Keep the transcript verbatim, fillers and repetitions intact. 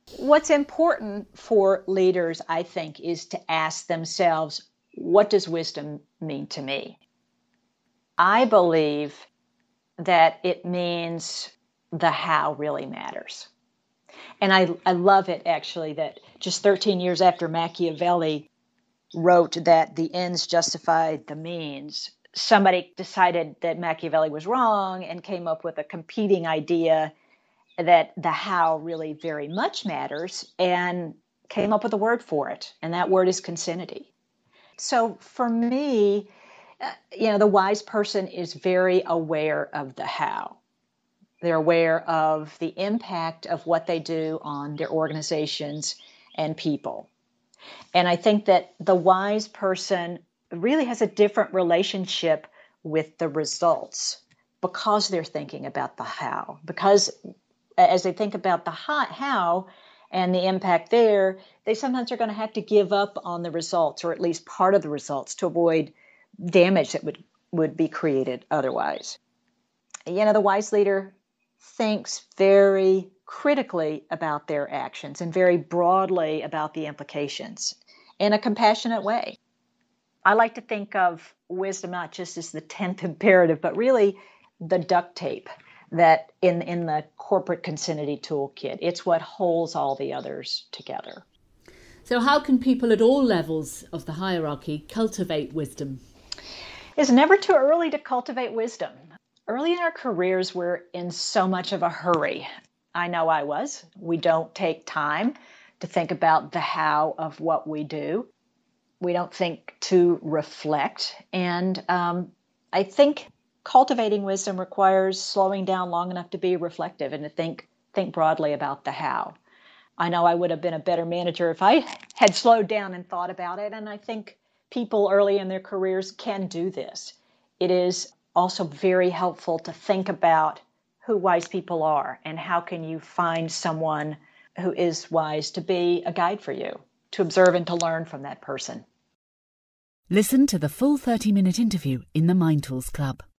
What's important for leaders, I think, is to ask themselves, what does wisdom mean to me? I believe that it means the how really matters. And I, I love it, actually, that just thirteen years after Machiavelli wrote that the ends justified the means, somebody decided that Machiavelli was wrong and came up with a competing idea that the how really very much matters, and came up with a word for it. And that word is consinity. So for me, uh, you know, the wise person is very aware of the how. They're aware of the impact of what they do on their organizations and people. And I think that the wise person really has a different relationship with the results because they're thinking about the how. Because as they think about the how and the impact there, they sometimes are going to have to give up on the results, or at least part of the results, to avoid damage that would, would be created otherwise. You know, the wise leader thinks very critically about their actions and very broadly about the implications in a compassionate way. I like to think of wisdom not just as the tenth imperative, but really the duct tape that in, in the corporate consinity toolkit. It's what holds all the others together. So how can people at all levels of the hierarchy cultivate wisdom? It's never too early to cultivate wisdom. Early in our careers, we're in so much of a hurry. I know I was. We don't take time to think about the how of what we do. We don't think to reflect. And um, I think cultivating wisdom requires slowing down long enough to be reflective and to think think broadly about the how. I know I would have been a better manager if I had slowed down and thought about it. And I think people early in their careers can do this. It is also very helpful to think about who wise people are and how can you find someone who is wise to be a guide for you, to observe and to learn from that person. Listen to the full thirty minute interview in the Mind Tools Club.